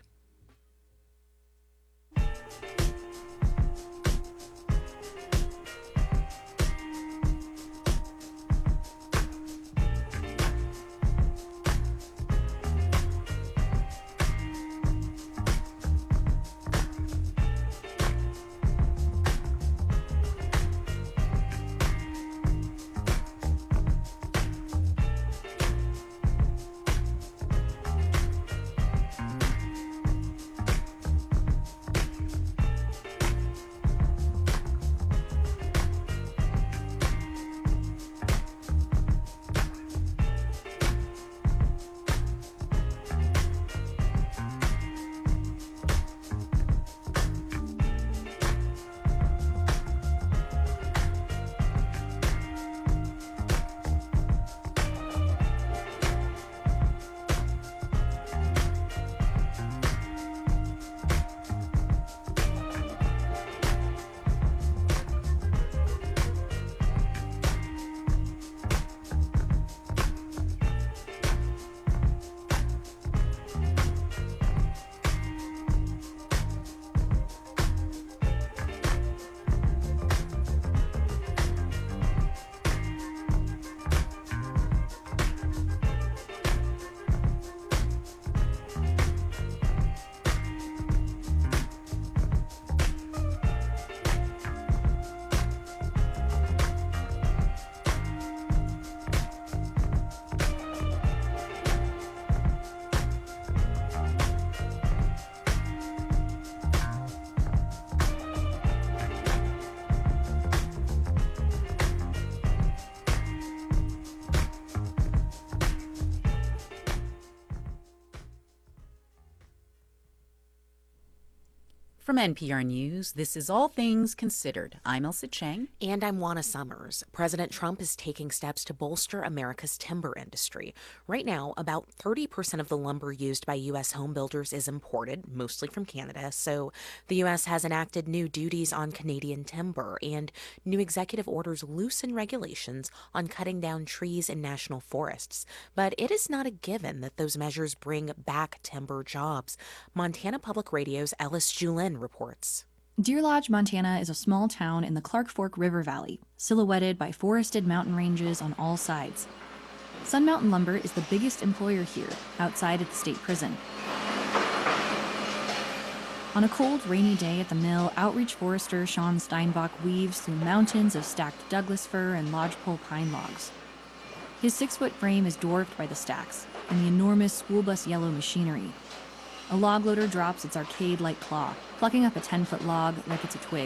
From N P R News, this is All Things Considered. I'm Elsa Chang. And I'm Juana Summers. President Trump is taking steps to bolster America's timber industry. Right now, about thirty percent of the lumber used by U S home builders is imported, mostly from Canada. So the U S has enacted new duties on Canadian timber, and new executive orders loosen regulations on cutting down trees in national forests. But it is not a given that those measures bring back timber jobs. Montana Public Radio's Ellis Julin reports. Deer Lodge, Montana is a small town in the Clark Fork River Valley, silhouetted by forested mountain ranges on all sides. Sun Mountain Lumber is the biggest employer here, outside at the state prison. On a cold, rainy day at the mill, outreach forester Sean Steinbach weaves through mountains of stacked Douglas fir and lodgepole pine logs. His six-foot frame is dwarfed by the stacks and the enormous school bus yellow machinery. A log loader drops its arcade-like claw, plucking up a ten-foot log like it's a twig.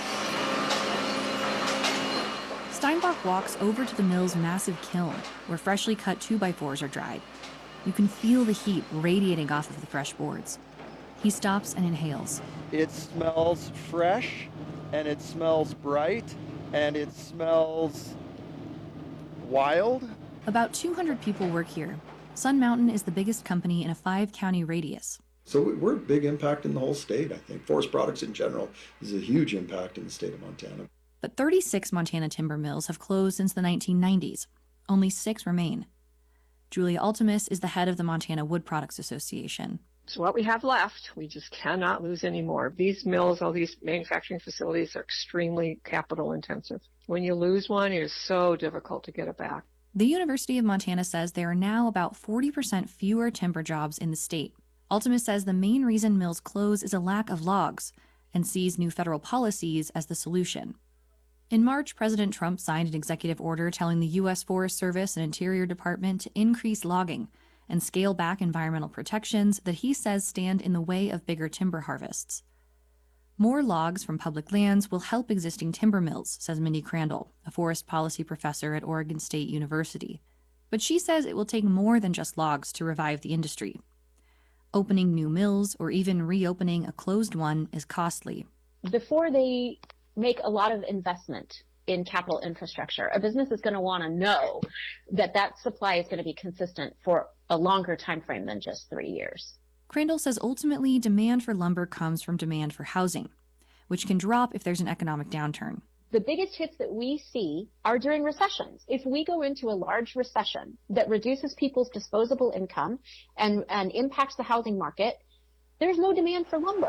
Steinbach walks over to the mill's massive kiln, where freshly cut two by fours are dried. You can feel the heat radiating off of the fresh boards. He stops and inhales. It smells fresh, and it smells bright, and it smells wild. About two hundred people work here. Sun Mountain is the biggest company in a five-county radius. So we're a big impact in the whole state, I think. Forest products in general is a huge impact in the state of Montana. But thirty-six Montana timber mills have closed since the nineteen nineties. Only six remain. Julia Altimus is the head of the Montana Wood Products Association. So what we have left, we just cannot lose anymore. These mills, all these manufacturing facilities are extremely capital intensive. When you lose one, it is so difficult to get it back. The University of Montana says there are now about forty percent fewer timber jobs in the state. Altimus says the main reason mills close is a lack of logs, and sees new federal policies as the solution. In March, President Trump signed an executive order telling the U S Forest Service and Interior Department to increase logging and scale back environmental protections that he says stand in the way of bigger timber harvests. More logs from public lands will help existing timber mills, says Mindy Crandall, a forest policy professor at Oregon State University. But she says it will take more than just logs to revive the industry. Opening new mills or even reopening a closed one is costly. Before they make a lot of investment in capital infrastructure, a business is going to want to know that that supply is going to be consistent for a longer time frame than just three years. Crandall says ultimately demand for lumber comes from demand for housing, which can drop if there's an economic downturn. The biggest hits that we see are during recessions. If we go into a large recession that reduces people's disposable income and, and impacts the housing market, there's no demand for lumber.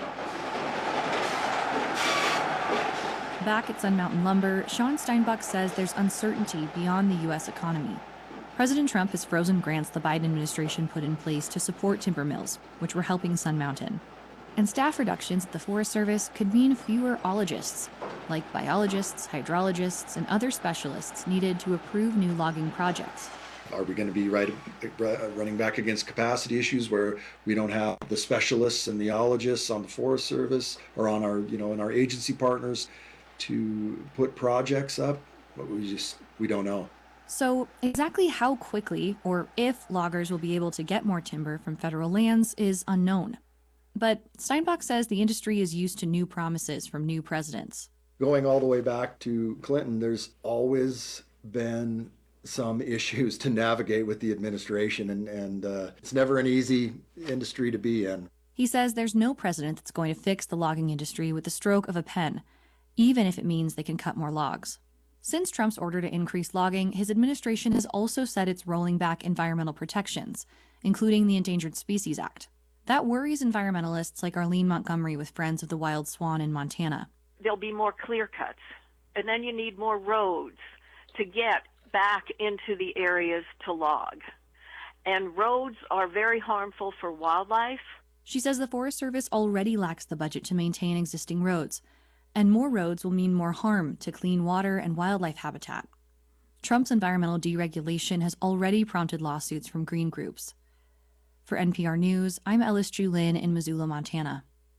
Back at Sun Mountain Lumber, Sean Steinbach says there's uncertainty beyond the U S economy. President Trump has frozen grants the Biden administration put in place to support timber mills, which were helping Sun Mountain. And staff reductions at the Forest Service could mean fewer ologists, like biologists, hydrologists, and other specialists needed to approve new logging projects. Are we going to be right, running back against capacity issues where we don't have the specialists and the ologists on the Forest Service or on our, you know, in our agency partners to put projects up? But we just, we don't know. So exactly how quickly or if loggers will be able to get more timber from federal lands is unknown. But Steinbach says the industry is used to new promises from new presidents. Going all the way back to Clinton, there's always been some issues to navigate with the administration, and, and uh, it's never an easy industry to be in. He says there's no president that's going to fix the logging industry with the stroke of a pen, even if it means they can cut more logs. Since Trump's order to increase logging, his administration has also said it's rolling back environmental protections, including the Endangered Species Act. That worries environmentalists like Arlene Montgomery with Friends of the Wild Swan in Montana. There'll be more clear cuts, and then you need more roads to get back into the areas to log. And roads are very harmful for wildlife. She says the Forest Service already lacks the budget to maintain existing roads, and more roads will mean more harm to clean water and wildlife habitat. Trump's environmental deregulation has already prompted lawsuits from green groups. For N P R News, I'm Ellis Julin in Missoula, Montana.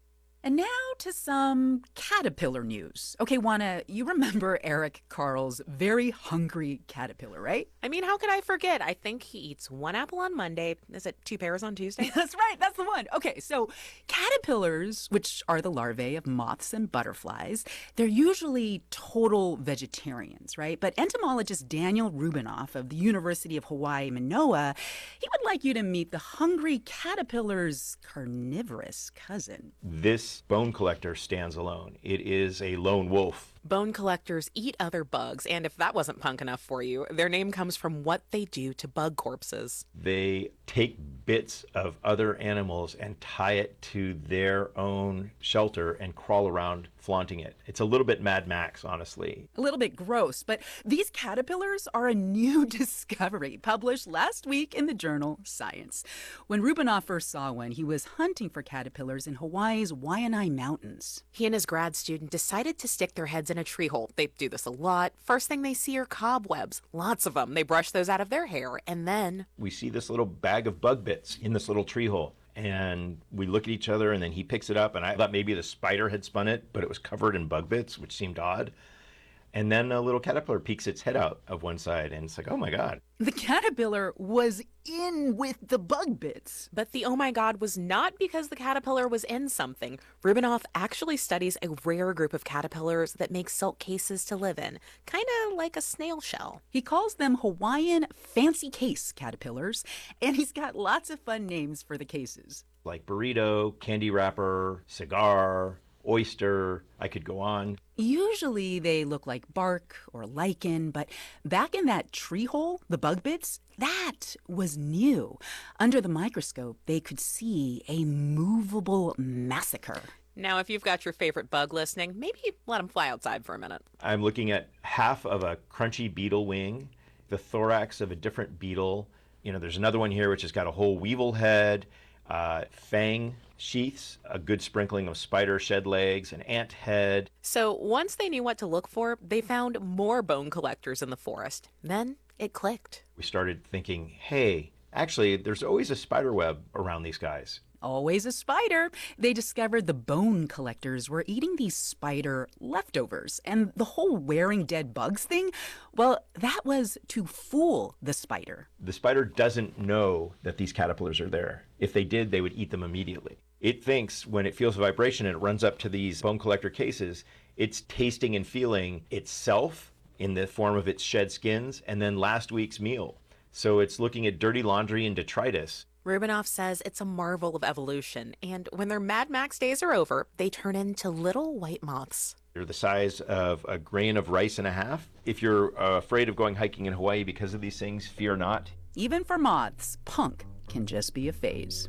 And now to some caterpillar news. Okay, Juana, you remember Eric Carle's very hungry caterpillar, right? I mean, how could I forget? I think he eats one apple on Monday. Is it two pears on Tuesday? That's right. That's the one. Okay, so caterpillars, which are the larvae of moths and butterflies, they're usually total vegetarians, right? But entomologist Daniel Rubinoff of the University of Hawaii, Manoa, he would like you to meet the hungry caterpillar's carnivorous cousin. This bone collector stands alone. It is a lone wolf. Bone collectors eat other bugs, and if that wasn't punk enough for you, their name comes from what they do to bug corpses. They take bits of other animals and tie it to their own shelter and crawl around flaunting it. It's a little bit Mad Max, honestly. A little bit gross, but these caterpillars are a new discovery published last week in the journal Science. When Rubinoff first saw one, he was hunting for caterpillars in Hawaii's Waianae Mountains. He and his grad student decided to stick their heads in a tree hole. They do this a lot. First thing they see are cobwebs. Lots of them. They brush those out of their hair, and then... we see this little bag of bug bits in this little tree hole. And we look at each other, and then he picks it up, and I thought maybe the spider had spun it, but it was covered in bug bits, which seemed odd. And then a little caterpillar peeks its head out of one side, and it's like, oh my God. The caterpillar was in with the bug bits. But the oh my God was not because the caterpillar was in something. Rubinoff actually studies a rare group of caterpillars that make silk cases to live in, kind of like a snail shell. He calls them Hawaiian fancy case caterpillars, and he's got lots of fun names for the cases. Like burrito, candy wrapper, cigar, oyster, I could go on. Usually they look like bark or lichen, but back in that tree hole, the bug bits, that was new. Under the microscope, they could see a movable massacre. Now, if you've got your favorite bug listening, maybe let them fly outside for a minute. I'm looking at half of a crunchy beetle wing, the thorax of a different beetle. You know, there's another one here which has got a whole weevil head, uh, fang sheaths, a good sprinkling of spider shed legs, an ant head. So once they knew what to look for, they found more bone collectors in the forest. Then it clicked. We started thinking, hey, actually, there's always a spider web around these guys. Always a spider. They discovered the bone collectors were eating these spider leftovers. And the whole wearing dead bugs thing, well, that was to fool the spider. The spider doesn't know that these caterpillars are there. If they did, they would eat them immediately. It thinks when it feels a vibration and it runs up to these bone collector cases, it's tasting and feeling itself in the form of its shed skins and then last week's meal. So it's looking at dirty laundry and detritus. Rubinoff says it's a marvel of evolution, and when their Mad Max days are over, they turn into little white moths. They're the size of a grain of rice and a half. If you're uh, afraid of going hiking in Hawaii because of these things, fear not. Even for moths, punk can just be a phase.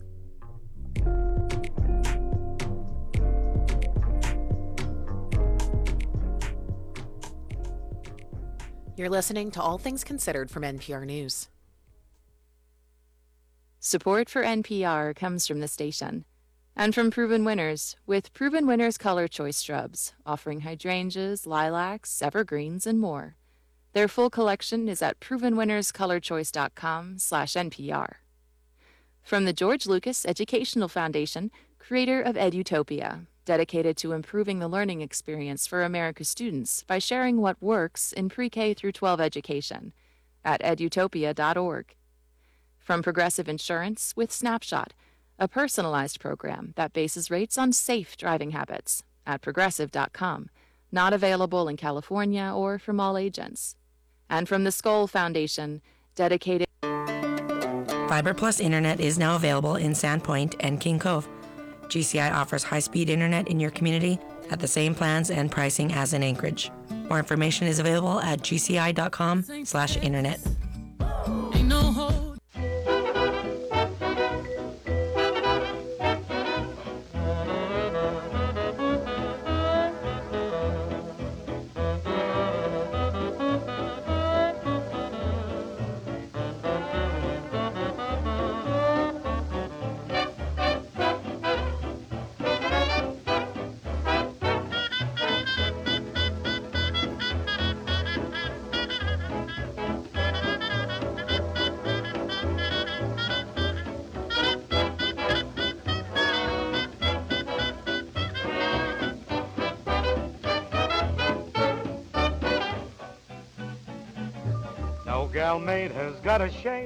You're listening to All Things Considered from N P R News. Support for N P R comes from the station and from Proven Winners, with Proven Winners Color Choice Shrubs, offering hydrangeas, lilacs, evergreens, and more. Their full collection is at proven winners color choice dot com slash N P R. From the George Lucas Educational Foundation, creator of Edutopia, dedicated to improving the learning experience for America's students by sharing what works in pre-K through twelve education at edutopia dot org. From Progressive Insurance with Snapshot, a personalized program that bases rates on safe driving habits at progressive dot com, not available in California or from all agents. And from the Skoll Foundation, dedicated... Fiber Plus Internet is now available in Sandpoint and King Cove. G C I offers high-speed internet in your community at the same plans and pricing as in Anchorage. More information is available at G C I dot com slash internet. Ain't no hope. gal mate has got a shape.